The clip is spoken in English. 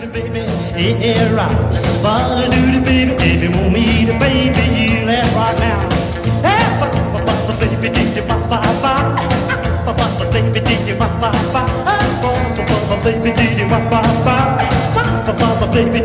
baby, yeah, rock. Ba-da-doo-doo, baby, if you want me to baby you, let's rock now. Hey, ba-ba-ba, baby, did you ba-ba-ba? Ba-ba-ba, baby, did you ba-ba-ba? Ba-ba-ba, baby, did you ba-ba-ba? Ba-ba-ba, baby,